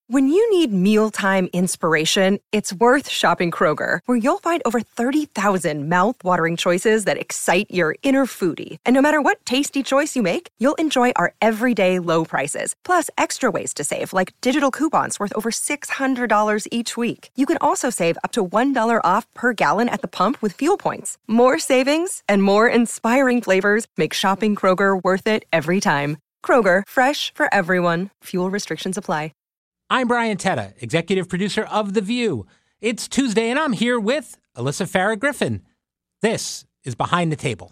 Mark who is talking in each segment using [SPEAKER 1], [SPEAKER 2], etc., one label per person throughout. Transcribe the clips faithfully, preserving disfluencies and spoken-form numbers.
[SPEAKER 1] When you need mealtime inspiration, it's worth shopping Kroger, where you'll find over thirty thousand mouth-watering choices that excite your inner foodie. And no matter what tasty choice you make, you'll enjoy our everyday low prices, plus extra ways to save, like digital coupons worth over six hundred dollars each week. You can also save up to one dollar off per gallon at the pump with fuel points. More savings and more inspiring flavors make shopping Kroger worth it every time. Kroger, fresh for everyone. Fuel restrictions apply.
[SPEAKER 2] I'm Brian Tetta, executive producer of The View. It's Tuesday, and I'm here with Alyssa Farah Griffin. This is Behind the Table.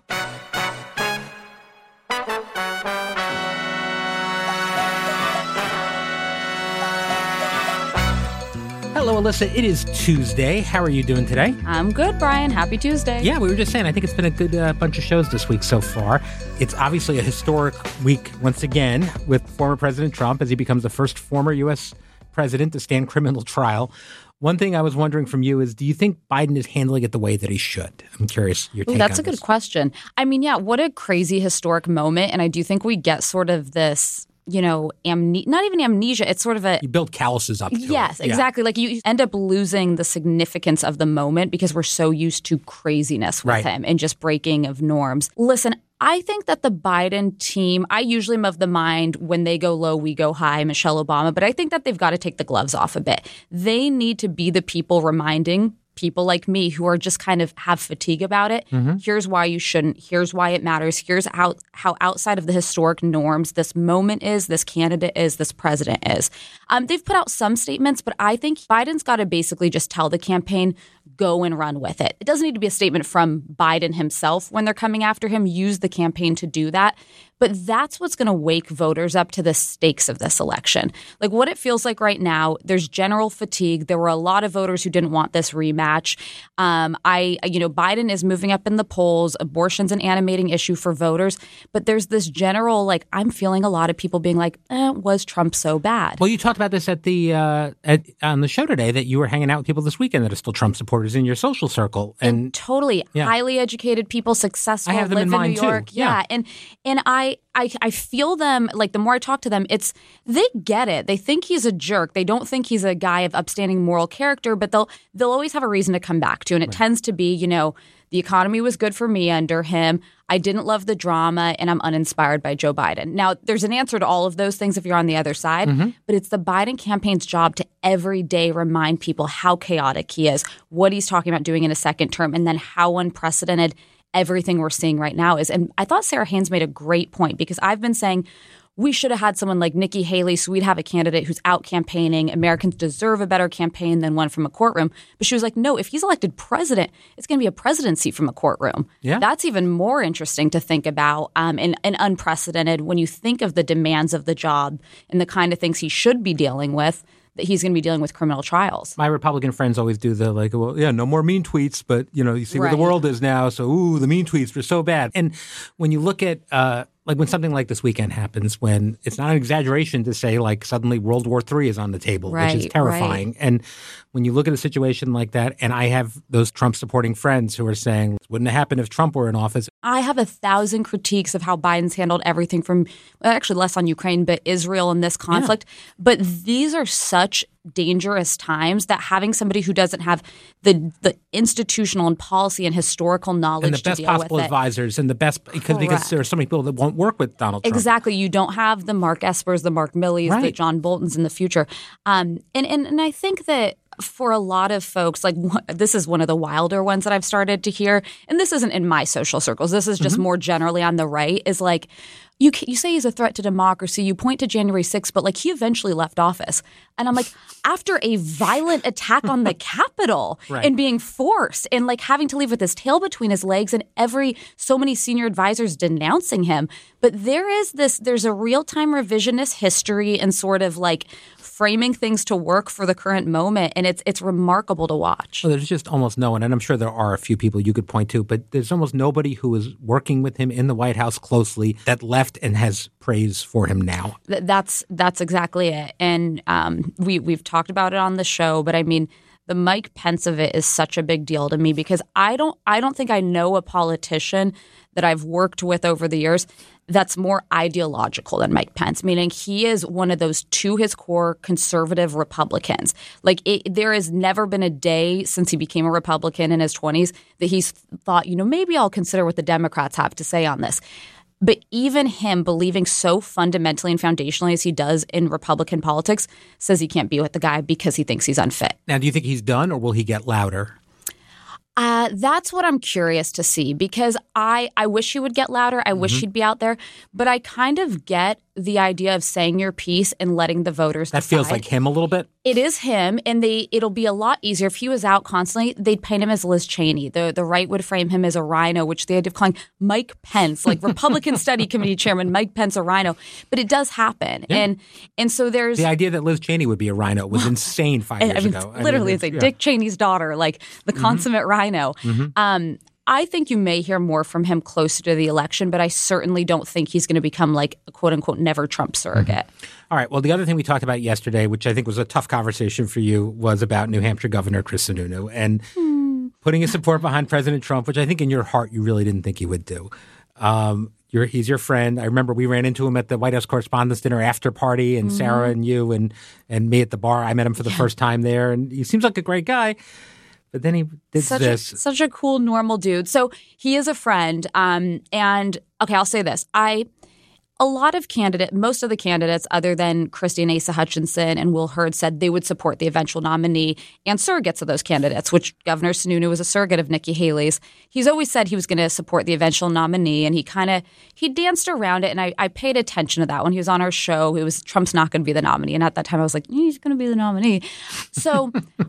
[SPEAKER 2] Hello, Alyssa. It is Tuesday. How are you doing today?
[SPEAKER 3] I'm good, Brian. Happy Tuesday.
[SPEAKER 2] Yeah, we were just saying, I think it's been a good uh, bunch of shows this week so far. It's obviously a historic week once again with former President Trump as he becomes the first former U S president to stand criminal trial. One thing I was wondering from you is, do you think Biden is handling it the way that he should? I'm curious your take
[SPEAKER 3] Ooh, that's
[SPEAKER 2] on
[SPEAKER 3] a good
[SPEAKER 2] this.
[SPEAKER 3] question. I mean, yeah, what a crazy historic moment. And I do think we get sort of this, you know, amne- not even amnesia. It's sort of a...
[SPEAKER 2] You build calluses up to
[SPEAKER 3] Yes,
[SPEAKER 2] it. Yeah.
[SPEAKER 3] exactly. Like you end up losing the significance of the moment because we're so used to craziness with
[SPEAKER 2] Right.
[SPEAKER 3] him and just breaking of norms. Listen, I think that the Biden team, I usually am of the mind when they go low, we go high, Michelle Obama, but I think that they've got to take the gloves off a bit. They need to be the people reminding people like me who are just kind of have fatigue about it. Mm-hmm. Here's why you shouldn't. Here's why it matters. Here's how, how outside of the historic norms this moment is, this candidate is, this president is. Um, they've put out some statements, but I think Biden's got to basically just tell the campaign, go and run with it. It doesn't need to be a statement from Biden himself when they're coming after him. Use the campaign to do that. But that's what's going to wake voters up to the stakes of this election. Like what it feels like right now, there's general fatigue. There were a lot of voters who didn't want this rematch. Um, I, you know, Biden is moving up in the polls. Abortion's an animating issue for voters. But there's this general, like, I'm feeling a lot of people being like, eh, was Trump so bad?
[SPEAKER 2] Well, you talked about this at the uh, at, on the show today, that you were hanging out with people this weekend that are still Trump supporters in your social circle. And,
[SPEAKER 3] and totally
[SPEAKER 2] yeah.
[SPEAKER 3] highly educated people, successful,
[SPEAKER 2] I have them
[SPEAKER 3] live
[SPEAKER 2] in
[SPEAKER 3] in,
[SPEAKER 2] mind
[SPEAKER 3] New
[SPEAKER 2] too.
[SPEAKER 3] York.
[SPEAKER 2] Yeah.
[SPEAKER 3] yeah. And and I I, I feel them, like the more I talk to them, it's they get it. They think he's a jerk. They don't think he's a guy of upstanding moral character, but they'll they'll always have a reason to come back to. And it right. tends to be, you know, the economy was good for me under him. I didn't love the drama, and I'm uninspired by Joe Biden. Now, there's an answer to all of those things if you're on the other side, mm-hmm. but it's the Biden campaign's job to every day remind people how chaotic he is, what he's talking about doing in a second term, and then how unprecedented everything we're seeing right now is. And I thought Sarah Haynes made a great point, because I've been saying we should have had someone like Nikki Haley so we'd have a candidate who's out campaigning. Americans deserve a better campaign than one from a courtroom. But she was like, no, if he's elected president, it's going to be a presidency from a courtroom. Yeah. That's even more interesting to think about um, and, and unprecedented when you think of the demands of the job and the kind of things he should be dealing with, that he's going to be dealing with criminal trials.
[SPEAKER 2] My Republican friends always do the like, well, yeah, no more mean tweets, but, you know, you see
[SPEAKER 3] right.
[SPEAKER 2] where the world is now. So, ooh, the mean tweets were so bad. And when you look at, uh, like when something like this weekend happens, when it's not an exaggeration to say like suddenly World War Three is on the table,
[SPEAKER 3] right,
[SPEAKER 2] which is terrifying.
[SPEAKER 3] Right.
[SPEAKER 2] And when you look at a situation like that, and I have those Trump supporting friends who are saying, wouldn't have happened if Trump were in office.
[SPEAKER 3] I have a thousand critiques of how Biden's handled everything from, well, actually less on Ukraine, but Israel and this conflict. Yeah. But these are such dangerous times that having somebody who doesn't have the the institutional and policy and historical knowledge
[SPEAKER 2] and the
[SPEAKER 3] to
[SPEAKER 2] best
[SPEAKER 3] deal
[SPEAKER 2] possible
[SPEAKER 3] with
[SPEAKER 2] advisors and the best because, because there are so many people that won't work with Donald Trump.
[SPEAKER 3] Exactly. You don't have the Mark Espers, the Mark Milley's,
[SPEAKER 2] right.
[SPEAKER 3] the John Boltons in the future. Um, and, and, and I think that for a lot of folks, like this is one of the wilder ones that I've started to hear, and this isn't in my social circles, this is just mm-hmm. more generally on the right, is like, You you say he's a threat to democracy. You point to January sixth, but like he eventually left office. And I'm like, after a violent attack on the Capitol
[SPEAKER 2] right.
[SPEAKER 3] and being forced and like having to leave with his tail between his legs and every so many senior advisors denouncing him. But there is this there's a real time revisionist history and sort of like framing things to work for the current moment. And it's it's remarkable to watch.
[SPEAKER 2] Well, there's just almost no one. And I'm sure there are a few people you could point to, but there's almost nobody who is working with him in the White House closely that left and has praise for him now.
[SPEAKER 3] Th- that's that's exactly it. And um, we we've talked about it on the show, but I mean, the Mike Pence of it is such a big deal to me because I don't I don't think I know a politician that I've worked with over the years that's more ideological than Mike Pence, meaning he is one of those to his core conservative Republicans. Like it, there has never been a day since he became a Republican in his twenties that he's thought, you know, maybe I'll consider what the Democrats have to say on this. But even him believing so fundamentally and foundationally as he does in Republican politics says he can't be with the guy because he thinks he's unfit.
[SPEAKER 2] Now, do you think he's done or will he get louder?
[SPEAKER 3] Uh, that's what I'm curious to see because I, I wish he would get louder. I mm-hmm. wish he'd be out there. But I kind of get the idea of saying your piece and letting the voters
[SPEAKER 2] That
[SPEAKER 3] decide.
[SPEAKER 2] feels like him a little bit?
[SPEAKER 3] It is him, and they it'll be a lot easier. If he was out constantly, they'd paint him as Liz Cheney. The the right would frame him as a rhino, which the idea of calling Mike Pence, like Republican Study Committee Chairman Mike Pence, a rhino. But it does happen.
[SPEAKER 2] Yeah.
[SPEAKER 3] And and so there's...
[SPEAKER 2] The idea that Liz Cheney would be a rhino was insane five years
[SPEAKER 3] I mean,
[SPEAKER 2] ago.
[SPEAKER 3] Literally,
[SPEAKER 2] I mean,
[SPEAKER 3] it's like
[SPEAKER 2] yeah.
[SPEAKER 3] Dick Cheney's daughter, like the consummate mm-hmm. rhino. Mm-hmm. Um I think you may hear more from him closer to the election, but I certainly don't think he's going to become like a quote-unquote never Trump surrogate.
[SPEAKER 2] Mm-hmm. All right. Well, the other thing we talked about yesterday, which I think was a tough conversation for you, was about New Hampshire Governor Chris Sununu and hmm. putting his support behind President Trump, which I think in your heart you really didn't think he would do. Um, you're, he's your friend. I remember we ran into him at the White House Correspondents' Dinner after party, and mm-hmm. Sarah and you and, and me at the bar. I met him for the yeah. first time there, and he seems like a great guy. But then he did
[SPEAKER 3] such
[SPEAKER 2] this.
[SPEAKER 3] A, such a cool, normal dude. So he is a friend. Um, and, okay, I'll say this. I a lot of candidates, most of the candidates other than Christine Asa Hutchinson and Will Hurd said they would support the eventual nominee and surrogates of those candidates, which Governor Sununu was a surrogate of Nikki Haley's. He's always said he was going to support the eventual nominee, and he kind of he danced around it, and I, I paid attention to that when he was on our show. It was Trump's not going to be the nominee, and at that time I was like, he's going to be the nominee. So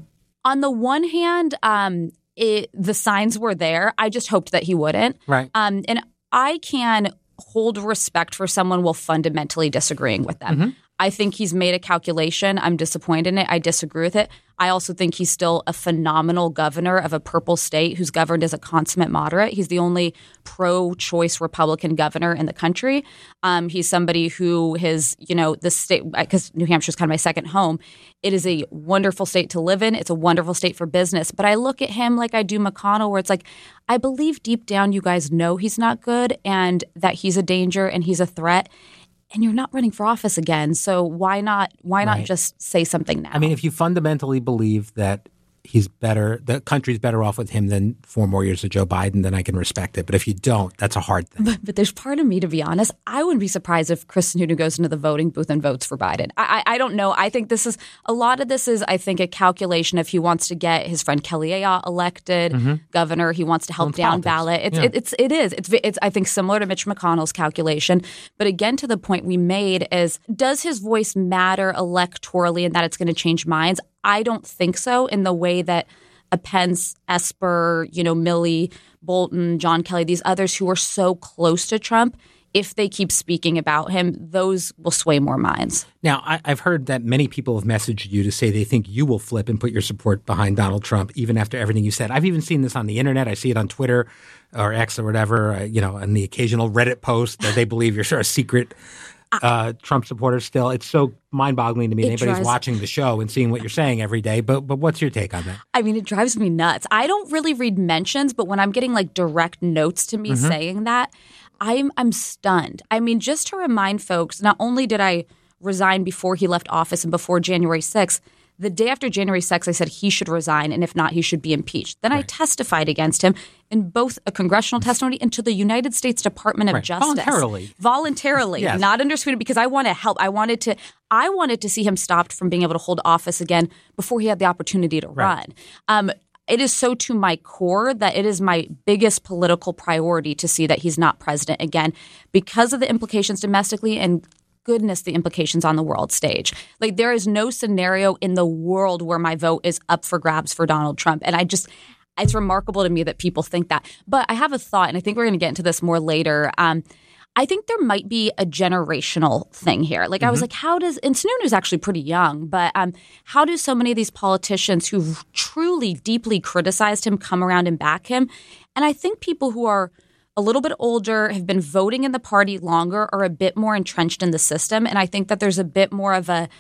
[SPEAKER 3] on the one hand, um, it, the signs were there. I just hoped that he wouldn't.
[SPEAKER 2] Right.
[SPEAKER 3] Um, and I can hold respect for someone while fundamentally disagreeing with them. Mm-hmm. I think he's made a calculation. I'm disappointed in it. I disagree with it. I also think he's still a phenomenal governor of a purple state who's governed as a consummate moderate. He's the only pro-choice Republican governor in the country. Um, he's somebody who has, you know, the state, because New Hampshire is kind of my second home. It is a wonderful state to live in. It's a wonderful state for business. But I look at him like I do McConnell, where it's like, I believe deep down you guys know he's not good and that he's a danger and he's a threat. And you're not running for office again, so why not? Why not
[SPEAKER 2] right.
[SPEAKER 3] just say something now?
[SPEAKER 2] I mean, if you fundamentally believe that he's better, the country's better off with him than four more years of Joe Biden, then I can respect it. But if you don't, that's a hard thing.
[SPEAKER 3] But, but there's part of me, to be honest, I wouldn't be surprised if Chris Sununu goes into the voting booth and votes for Biden. I, I, I don't know. I think this is a lot of this is, I think, a calculation if he wants to get his friend Kelly Ayotte elected mm-hmm. governor. He wants to help
[SPEAKER 2] well,
[SPEAKER 3] down
[SPEAKER 2] politics.
[SPEAKER 3] ballot. It's,
[SPEAKER 2] yeah.
[SPEAKER 3] it, it's it is. It's it's I think similar to Mitch McConnell's calculation. But again, to the point we made is, does his voice matter electorally and that it's going to change minds? I don't think so in the way that a Pence, Esper, you know, Milley, Bolton, John Kelly, these others who are so close to Trump, if they keep speaking about him, those will sway more minds.
[SPEAKER 2] Now, I, I've heard that many people have messaged you to say they think you will flip and put your support behind Donald Trump, even after everything you said. I've even seen this on the internet. I see it on Twitter or X or whatever, uh, you know, and the occasional Reddit post that they believe you're sort of secret Uh, Trump supporters still. It's so mind-boggling to me. Anybody's drives, watching the show and seeing what you're saying every day. But but what's your take on that?
[SPEAKER 3] I mean, it drives me nuts. I don't really read mentions, but when I'm getting like direct notes to me mm-hmm. saying that, I'm I'm stunned. I mean, just to remind folks, not only did I resign before he left office and before January sixth, the day after January sixth, I said he should resign, and if not, he should be impeached. Then right. I testified against him in both a congressional testimony and to the United States Department of
[SPEAKER 2] right.
[SPEAKER 3] Justice.
[SPEAKER 2] Voluntarily.
[SPEAKER 3] Voluntarily,
[SPEAKER 2] yes.
[SPEAKER 3] not understood, because I want to help. I wanted to I wanted to see him stopped from being able to hold office again before he had the opportunity to
[SPEAKER 2] right.
[SPEAKER 3] run. Um, it is so to my core that it is my biggest political priority to see that he's not president again because of the implications domestically and goodness, the implications on the world stage. Like, there is no scenario in the world where my vote is up for grabs for Donald Trump. And I just, it's remarkable to me that people think that. But I have a thought, and I think we're going to get into this more later. Um, I think there might be a generational thing here. Like, mm-hmm. I was like, how does, and Sununu's actually pretty young, but um, how do so many of these politicians who truly deeply criticized him come around and back him? And I think people who are a little bit older, have been voting in the party longer, are a bit more entrenched in the system. And I think that there's a bit more of a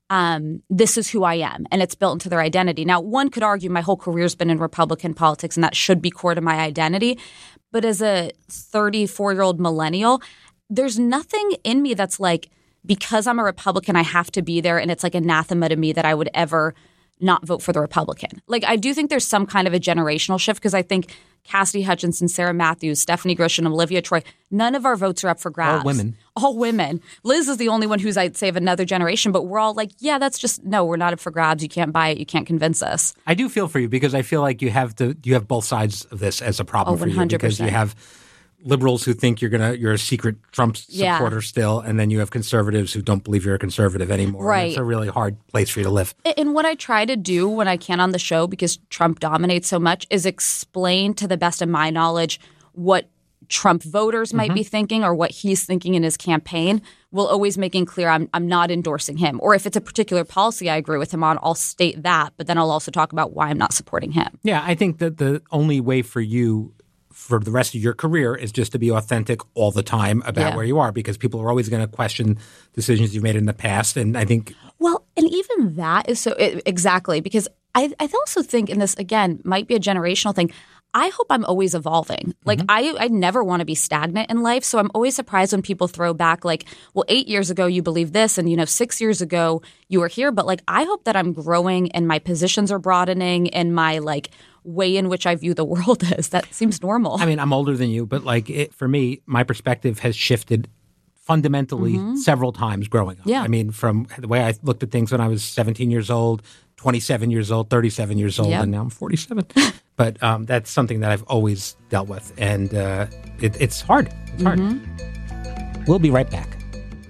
[SPEAKER 3] um, this is who I am, and it's built into their identity. Now, one could argue my whole career's been in Republican politics, and that should be core to my identity. But as a thirty-four-year-old millennial, there's nothing in me that's like, because I'm a Republican, I have to be there, and it's like anathema to me that I would ever not vote for the Republican. Like, I do think there's some kind of a generational shift, because I think Cassidy Hutchinson, Sarah Matthews, Stephanie Grisham, Olivia Troy, none of our votes are up for grabs.
[SPEAKER 2] All women.
[SPEAKER 3] All women. Liz is the only one who's, I'd say, of another generation, but we're all like, yeah, that's just, no, we're not up for grabs. You can't buy it. You can't convince us.
[SPEAKER 2] I do feel for you, because I feel like you have to, you have both sides of this as a problem
[SPEAKER 3] Oh,
[SPEAKER 2] for you,
[SPEAKER 3] one hundred
[SPEAKER 2] because
[SPEAKER 3] percent.
[SPEAKER 2] you have liberals who think you're gonna you're a secret Trump supporter
[SPEAKER 3] Yeah.
[SPEAKER 2] still, and then you have conservatives who don't believe you're a conservative anymore.
[SPEAKER 3] Right.
[SPEAKER 2] And it's a really hard place for you to live.
[SPEAKER 3] And what I try to do when I can on the show, because Trump dominates so much, is explain to the best of my knowledge what Trump voters might
[SPEAKER 2] Mm-hmm.
[SPEAKER 3] be thinking or what he's thinking in his campaign, while always making clear I'm I'm not endorsing him. Or if it's a particular policy I agree with him on, I'll state that, but then I'll also talk about why I'm not supporting him.
[SPEAKER 2] Yeah, I think that the only way for you for the rest of your career is just to be authentic all the time about
[SPEAKER 3] Yeah.
[SPEAKER 2] where you are, because people are always going to question decisions you've made in the past. And I think
[SPEAKER 3] Well, and even that is so it, exactly, because I, I also think, and this again might be a generational thing, I hope I'm always evolving. Like I, I never want to be stagnant in life. So I'm always surprised when people throw back like, well, eight years ago you believed this, and you know, six years ago you were here. But like, I hope that I'm growing and my positions are broadening and my like way in which I view the world is. That seems normal.
[SPEAKER 2] I mean, I'm older than you, but like it, for me, my perspective has shifted fundamentally several times growing up.
[SPEAKER 3] Yeah.
[SPEAKER 2] I mean, from the way I looked at things when I was seventeen years old, twenty-seven years old, thirty-seven years old,
[SPEAKER 3] Yeah.
[SPEAKER 2] and now I'm forty-seven. But um, that's something that I've always dealt with, and uh, it, it's hard. It's hard. We'll be right back.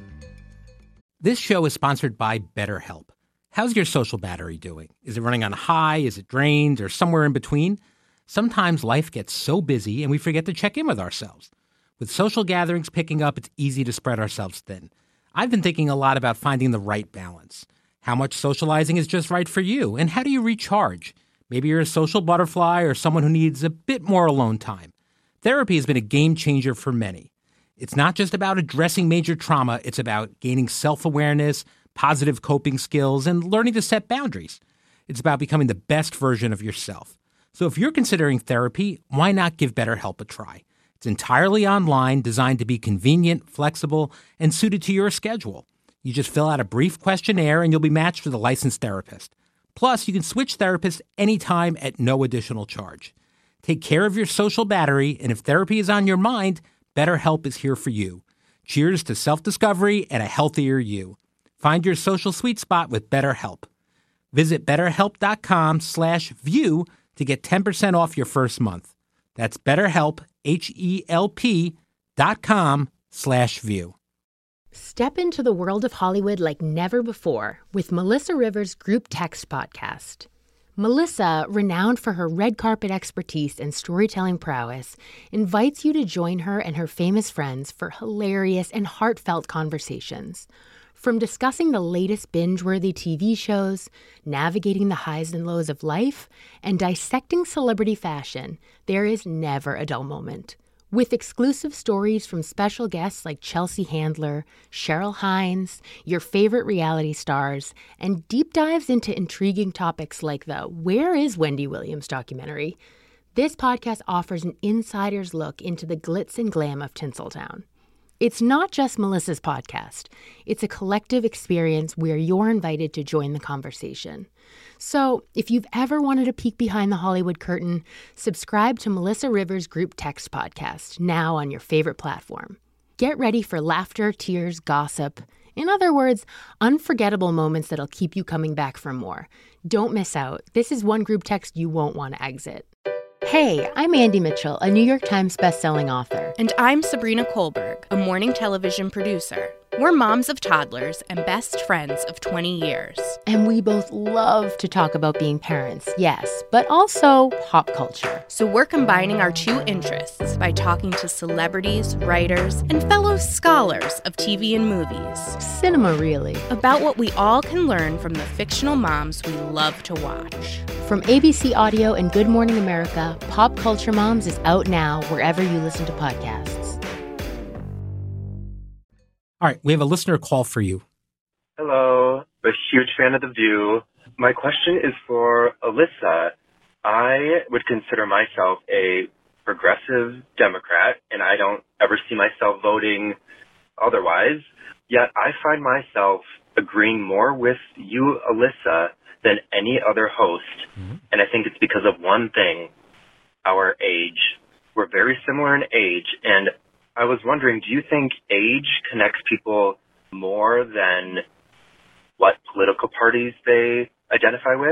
[SPEAKER 2] This show is sponsored by BetterHelp. How's your social battery doing? Is it running on high? Is it drained? Or somewhere in between? Sometimes life gets so busy and we forget to check in with ourselves. With social gatherings picking up, it's easy to spread ourselves thin. I've been thinking a lot about finding the right balance. How much socializing is just right for you? And how do you recharge? Maybe you're a social butterfly or someone who needs a bit more alone time. Therapy has been a game changer for many. It's not just about addressing major trauma. It's about gaining self-awareness, positive coping skills, and learning to set boundaries. It's about becoming the best version of yourself. So if you're considering therapy, why not give BetterHelp a try? It's entirely online, designed to be convenient, flexible, and suited to your schedule. You just fill out a brief questionnaire and you'll be matched with a licensed therapist. Plus, you can switch therapists anytime at no additional charge. Take care of your social battery, and if therapy is on your mind, BetterHelp is here for you. Cheers to self-discovery and a healthier you. Find your social sweet spot with BetterHelp. Visit betterhelp.com slash view to get ten percent off your first month. That's BetterHelp, H-E-L-P dot com slash view.
[SPEAKER 4] Step into the world of Hollywood like never before with Melissa Rivers' Group Text podcast. Melissa, renowned for her red carpet expertise and storytelling prowess, invites you to join her and her famous friends for hilarious and heartfelt conversations. From discussing the latest binge-worthy T V shows, navigating the highs and lows of life, and dissecting celebrity fashion, there is never a dull moment. With exclusive stories from special guests like Chelsea Handler, Cheryl Hines, your favorite reality stars, and deep dives into intriguing topics like the Where is Wendy Williams documentary, this podcast offers an insider's look into the glitz and glam of Tinseltown. It's not just Melissa's podcast. It's a collective experience where you're invited to join the conversation. So if you've ever wanted a peek behind the Hollywood curtain, subscribe to Melissa Rivers' Group Text podcast, now on your favorite platform. Get ready for laughter, tears, gossip. In other words, unforgettable moments that'll keep you coming back for more. Don't miss out. This is one group text you won't want to exit. Hey, I'm Andy Mitchell, a New York Times bestselling author.
[SPEAKER 5] And I'm Sabrina Kohlberg, a morning television producer. We're moms of toddlers and best friends of twenty years.
[SPEAKER 4] And we both love to talk about being parents, yes, but also pop culture.
[SPEAKER 5] So we're combining our two interests by talking to celebrities, writers, and fellow scholars of T V and movies.
[SPEAKER 4] Cinema, really.
[SPEAKER 5] About what we all can learn from the fictional moms we love to watch.
[SPEAKER 4] From A B C Audio and Good Morning America, Pop Culture Moms is out now wherever you listen to podcasts.
[SPEAKER 2] All right, we have a listener call for you.
[SPEAKER 6] Hello, a huge fan of The View. My question is for Alyssa. I would consider myself a progressive Democrat, and I don't ever see myself voting otherwise. Yet I find myself agreeing more with you, Alyssa, than any other host. Mm-hmm. And I think it's because of one thing, our age. We're very similar in age, and I was wondering, do you think age connects people more than what political parties they identify with?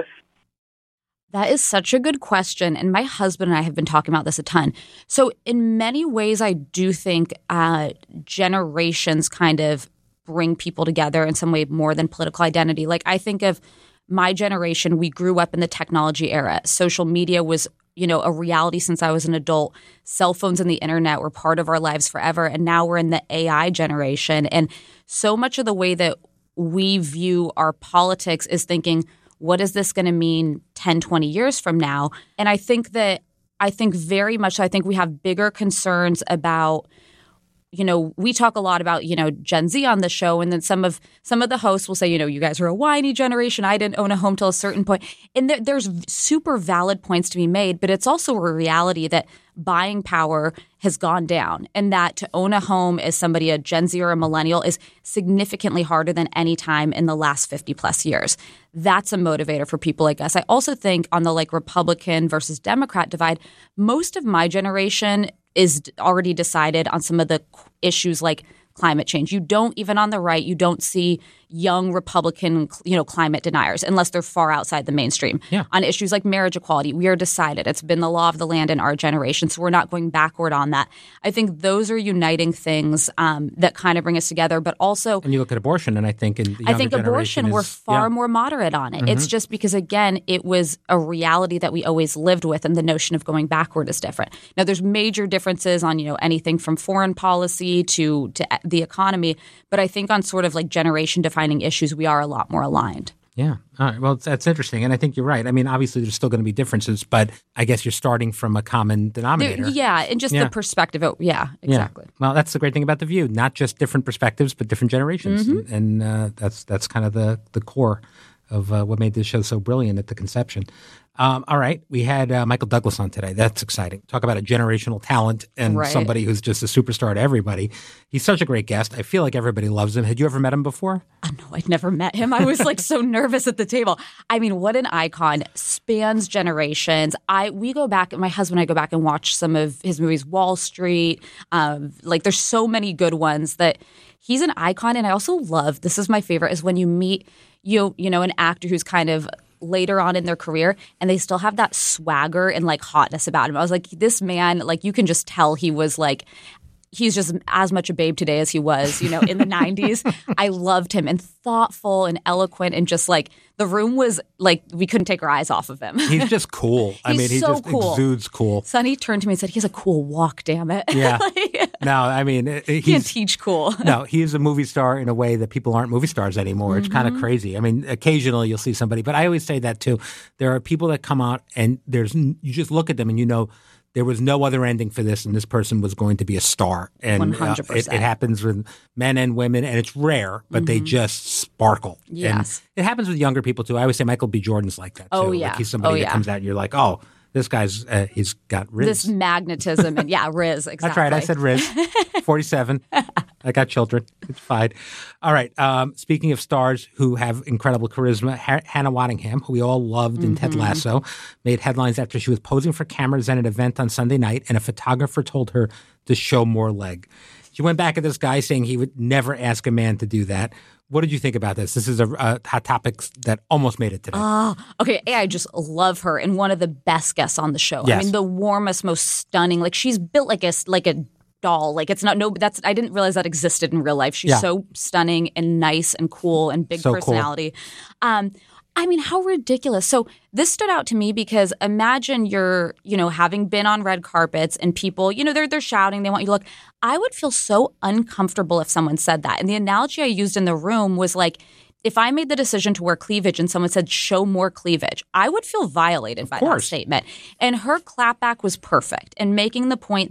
[SPEAKER 3] That is such a good question. And my husband and I have been talking about this a ton. So in many ways, I do think uh, generations kind of bring people together in some way more than political identity. Like I think of my generation, we grew up in the technology era. Social media was, you know, a reality since I was an adult. Cell phones and the internet were part of our lives forever. And now we're in the A I generation. And so much of the way that we view our politics is thinking, what is this going to mean ten, twenty years from now? And I think that, I think very much, I think we have bigger concerns about, you know, we talk a lot about, you know, Gen Z on the show. And then some of some of the hosts will say, you know, you guys are a whiny generation. I didn't own a home till a certain point. And there, there's super valid points to be made. But it's also a reality that buying power has gone down, and that to own a home as somebody, a Gen Z or a millennial, is significantly harder than any time in the last fifty plus years. That's a motivator for people like us. I also think on the like Republican versus Democrat divide, most of my generation is already decided on some of the issues like climate change. You don't, even on the right, you don't see young Republican, you know, climate deniers unless they're far outside the mainstream.
[SPEAKER 2] Yeah.
[SPEAKER 3] On issues like marriage equality, we are decided. It's been the law of the land in our generation, so we're not going backward on that. I think those are uniting things um, that kind of bring us together, but also—
[SPEAKER 2] And you look at abortion, and I think in the
[SPEAKER 3] I think
[SPEAKER 2] younger
[SPEAKER 3] abortion,
[SPEAKER 2] is,
[SPEAKER 3] we're far
[SPEAKER 2] yeah.
[SPEAKER 3] more moderate on it.
[SPEAKER 2] Mm-hmm.
[SPEAKER 3] It's just because, again, it was a reality that we always lived with, and the notion of going backward is different. Now, there's major differences on, you know, anything from foreign policy to, to the economy, but I think on sort of like generation-defining issues, we are a lot more aligned.
[SPEAKER 2] Yeah. All right. Well, that's interesting. And I think you're right. I mean, obviously, there's still going to be differences, but I guess you're starting from a common denominator.
[SPEAKER 3] There, yeah. And just
[SPEAKER 2] yeah.
[SPEAKER 3] the perspective. Of, yeah, exactly.
[SPEAKER 2] Yeah. Well, that's the great thing about The View. Not just different perspectives, but different generations.
[SPEAKER 3] Mm-hmm.
[SPEAKER 2] And, and uh, that's that's kind of the, the core of uh, what made this show so brilliant at the conception. Um, all right. We had uh, Michael Douglas on today. That's exciting. Talk about a generational talent and
[SPEAKER 3] right.
[SPEAKER 2] somebody who's just a superstar to everybody. He's such a great guest. I feel like everybody loves him. Had you ever met him before?
[SPEAKER 3] Oh, no, I'd never met him. I was like so nervous at the table. I mean, what an icon. Spans generations. I We go back, my husband and I go back and watch some of his movies, Wall Street. Um, like there's so many good ones that he's an icon. And I also love, this is my favorite, is when you meet, you, you know, an actor who's kind of later on in their career and they still have that swagger and like hotness about him. I was like, this man, like you can just tell he was like, he's just as much a babe today as he was, you know, in the nineties. I loved him, and thoughtful and eloquent, and just like the room was like we couldn't take our eyes off of him.
[SPEAKER 2] He's just cool. I
[SPEAKER 3] He's
[SPEAKER 2] mean, he
[SPEAKER 3] so
[SPEAKER 2] just
[SPEAKER 3] cool.
[SPEAKER 2] exudes cool.
[SPEAKER 3] Sonny turned to me and said, he has a cool walk, damn it.
[SPEAKER 2] Yeah.
[SPEAKER 3] like,
[SPEAKER 2] No, I mean,
[SPEAKER 3] he
[SPEAKER 2] he's,
[SPEAKER 3] can't teach cool.
[SPEAKER 2] no, he is a movie star in a way that people aren't movie stars anymore. It's mm-hmm. kind of crazy. I mean, occasionally you'll see somebody, but I always say that too. There are people that come out and there's you just look at them and you know there was no other ending for this, and this person was going to be a star. And
[SPEAKER 3] one hundred percent.
[SPEAKER 2] Uh, it, it happens with men and women, and it's rare, but mm-hmm. they just sparkle.
[SPEAKER 3] Yes.
[SPEAKER 2] And it happens with younger people too. I always say Michael B. Jordan's like that too.
[SPEAKER 3] Oh, yeah.
[SPEAKER 2] Like he's somebody
[SPEAKER 3] oh,
[SPEAKER 2] that
[SPEAKER 3] yeah.
[SPEAKER 2] comes out and you're like, oh, this guy's, uh, he's got Riz.
[SPEAKER 3] This magnetism. and Yeah, Riz, exactly.
[SPEAKER 2] That's right. I said Riz. forty-seven. I got children. It's fine. All right. Um, speaking of stars who have incredible charisma, ha- Hannah Waddingham, who we all loved in mm-hmm. Ted Lasso, made headlines after she was posing for cameras at an event on Sunday night, and a photographer told her to show more leg. She went back at this guy saying he would never ask a man to do that. What did you think about this? This is a, a hot topic that almost made it today.
[SPEAKER 3] Oh, okay. A, I just love her, and one of the best guests on the show.
[SPEAKER 2] Yes.
[SPEAKER 3] I mean, the warmest, most stunning. Like she's built like a like a doll. Like it's not no. That's I didn't realize that existed in real life. She's
[SPEAKER 2] yeah.
[SPEAKER 3] so stunning and nice and cool and big
[SPEAKER 2] so
[SPEAKER 3] personality.
[SPEAKER 2] Cool.
[SPEAKER 3] Um, I mean, how ridiculous. So this stood out to me because imagine you're, you know, having been on red carpets and people, you know, they're they're shouting, they want you to look. I would feel so uncomfortable if someone said that. And the analogy I used in the room was like, if I made the decision to wear cleavage and someone said, show more cleavage, I would feel violated by that statement. And her clapback was perfect in making the point that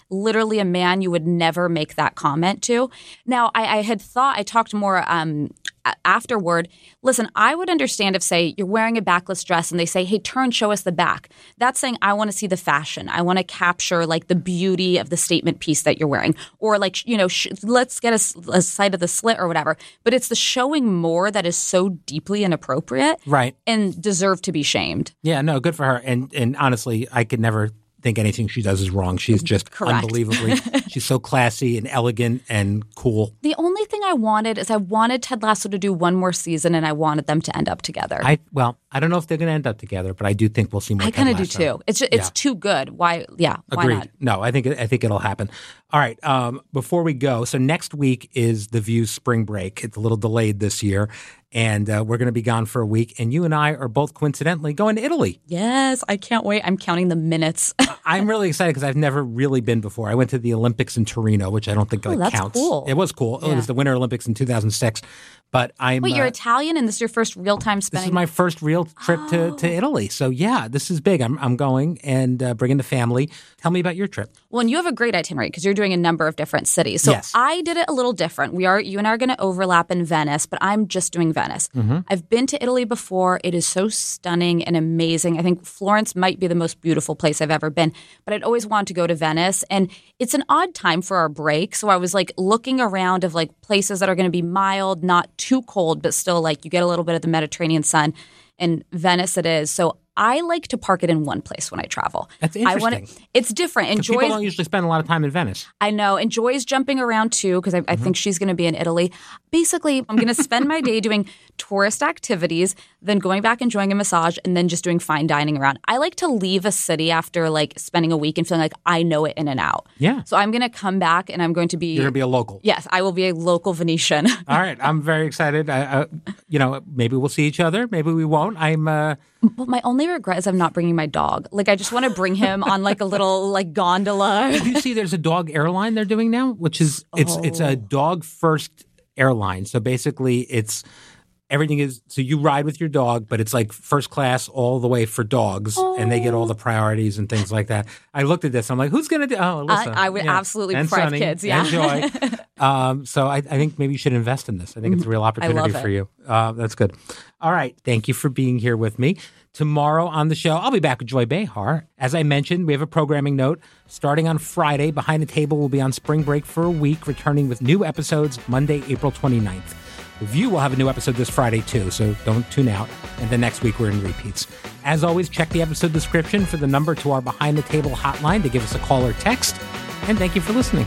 [SPEAKER 3] literally a man you would never make that comment to. Now, I, I had thought, I talked more um, afterward. Listen, I would understand if, say, you're wearing a backless dress and they say, hey, turn, show us the back. That's saying, I want to see the fashion. I want to capture like the beauty of the statement piece that you're wearing. Or like, you know, sh- let's get a, a sight of the slit or whatever. But it's the showing more that is so deeply inappropriate.
[SPEAKER 2] Right.
[SPEAKER 3] And deserve to be shamed.
[SPEAKER 2] Yeah, no, good for her. And and honestly, I could never think anything she does is wrong. She's just
[SPEAKER 3] Correct.
[SPEAKER 2] unbelievably, she's so classy and elegant and cool.
[SPEAKER 3] The only thing I wanted is I wanted Ted Lasso to do one more season, and I wanted them to end up together.
[SPEAKER 2] I Well, I don't know if they're going to end up together, but I do think we'll see more
[SPEAKER 3] I
[SPEAKER 2] Ted
[SPEAKER 3] kind of do
[SPEAKER 2] Lasso.
[SPEAKER 3] too. It's just, it's
[SPEAKER 2] Yeah.
[SPEAKER 3] too good. Why? Yeah. Why
[SPEAKER 2] Agreed.
[SPEAKER 3] not?
[SPEAKER 2] No, I think I think it'll happen. All right. Um, before we go, so next week is The View's spring break. It's a little delayed this year, and uh, we're going to be gone for a week. And you and I are both coincidentally going to Italy.
[SPEAKER 3] Yes, I can't wait. I'm counting the minutes.
[SPEAKER 2] I'm really excited because I've never really been before. I went to the Olympics in Torino, which I don't think
[SPEAKER 3] Oh,
[SPEAKER 2] like,
[SPEAKER 3] that's
[SPEAKER 2] counts.
[SPEAKER 3] cool.
[SPEAKER 2] It was cool.
[SPEAKER 3] Yeah.
[SPEAKER 2] It was the Winter Olympics in two thousand six. But I'm
[SPEAKER 3] Wait, you're
[SPEAKER 2] uh,
[SPEAKER 3] Italian, and this is your first real time
[SPEAKER 2] This
[SPEAKER 3] spending.
[SPEAKER 2] is my first real trip to, to Italy. So, yeah, this is big. I'm I'm going and uh, bringing the family. Tell me about your trip.
[SPEAKER 3] Well, and you have a great itinerary because you're doing a number of different cities. So
[SPEAKER 2] Yes.
[SPEAKER 3] I did it a little different. We are you and I are going to overlap in Venice, but I'm just doing Venice.
[SPEAKER 2] Mm-hmm.
[SPEAKER 3] I've been to Italy before. It is so stunning and amazing. I think Florence might be the most beautiful place I've ever been, but I'd always wanted to go to Venice. And it's an odd time for our break. So I was like looking around of like places that are going to be mild, not too cold, but still like you get a little bit of the Mediterranean sun. And Venice it is. So I like to park it in one place when I travel.
[SPEAKER 2] That's
[SPEAKER 3] I wanna,
[SPEAKER 2] interesting.
[SPEAKER 3] it's different. And
[SPEAKER 2] People
[SPEAKER 3] Joy's,
[SPEAKER 2] don't usually spend a lot of time in Venice.
[SPEAKER 3] I know. And Joy's jumping around too because I, I think she's going to be in Italy. Basically, I'm going to spend my day doing tourist activities, then going back enjoying a massage, and then just doing fine dining around. I like to leave a city after like spending a week and feeling like I know it in and out.
[SPEAKER 2] Yeah.
[SPEAKER 3] So I'm going to come back and I'm going to be.
[SPEAKER 2] You're going to be a local.
[SPEAKER 3] Yes, I will be a local Venetian.
[SPEAKER 2] All right. I'm very excited. I, uh, you know, maybe we'll see each other. Maybe we won't. I'm. Uh,
[SPEAKER 3] But my only regret is I'm not bringing my dog. Like I just want to bring him on like a little like gondola.
[SPEAKER 2] you see, there's a dog airline they're doing now, which is it's it's a dog first airline. So basically, it's everything is so you ride with your dog, but it's like first class all the way for dogs,
[SPEAKER 3] Oh.
[SPEAKER 2] and they get all the priorities and things like that. I looked at this. I'm like, who's going to do? Oh, Alyssa.
[SPEAKER 3] I, I would
[SPEAKER 2] Yeah.
[SPEAKER 3] absolutely
[SPEAKER 2] and
[SPEAKER 3] prefer I have
[SPEAKER 2] Sunny,
[SPEAKER 3] kids. Yeah.
[SPEAKER 2] and Joy. um, so I, I think maybe you should invest in this. I think it's a real opportunity
[SPEAKER 3] love
[SPEAKER 2] for
[SPEAKER 3] it.
[SPEAKER 2] you. Uh, that's good. All right. Thank you for being here with me. Tomorrow on the show, I'll be back with Joy Behar. As I mentioned, we have a programming note. Starting on Friday, Behind the Table will be on spring break for a week, returning with new episodes Monday, April twenty-ninth. The View will have a new episode this Friday, too, so don't tune out. And then next week, we're in repeats. As always, check the episode description for the number to our Behind the Table hotline to give us a call or text. And thank you for listening.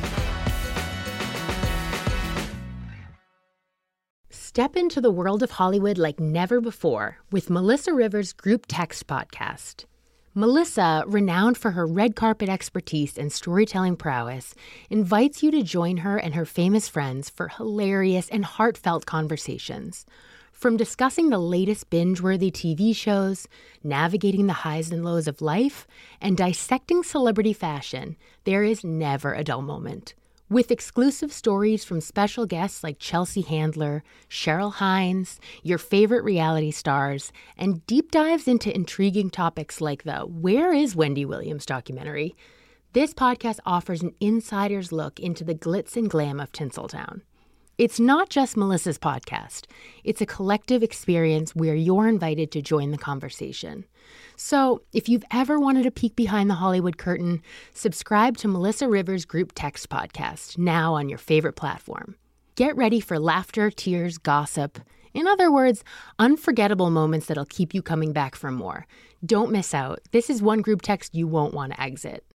[SPEAKER 4] Step into the world of Hollywood like never before with Melissa Rivers' Group Text podcast. Melissa, renowned for her red carpet expertise and storytelling prowess, invites you to join her and her famous friends for hilarious and heartfelt conversations. From discussing the latest binge-worthy T V shows, navigating the highs and lows of life, and dissecting celebrity fashion, there is never a dull moment. With exclusive stories from special guests like Chelsea Handler, Cheryl Hines, your favorite reality stars, and deep dives into intriguing topics like the Where is Wendy Williams documentary, this podcast offers an insider's look into the glitz and glam of Tinseltown. It's not just Melissa's podcast. It's a collective experience where you're invited to join the conversation. So, if you've ever wanted a peek behind the Hollywood curtain, subscribe to Melissa Rivers' Group Text podcast, now on your favorite platform. Get ready for laughter, tears, gossip. In other words, unforgettable moments that'll keep you coming back for more. Don't miss out. This is one group text you won't want to exit.